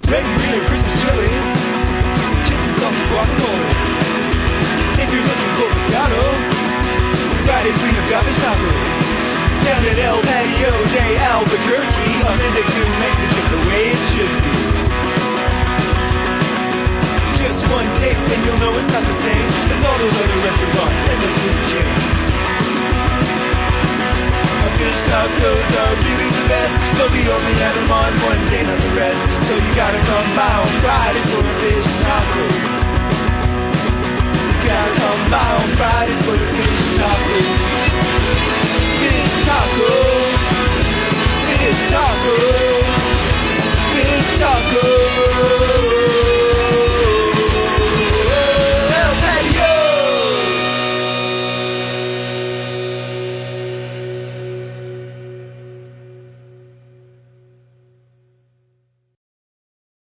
red and green or Christmas chili, chips and salsa guacamole. If you're looking for Moscato, Friday's Queen of Garbage Tacos. Down at El Patio de Albuquerque, authentic New Mexican the way it should.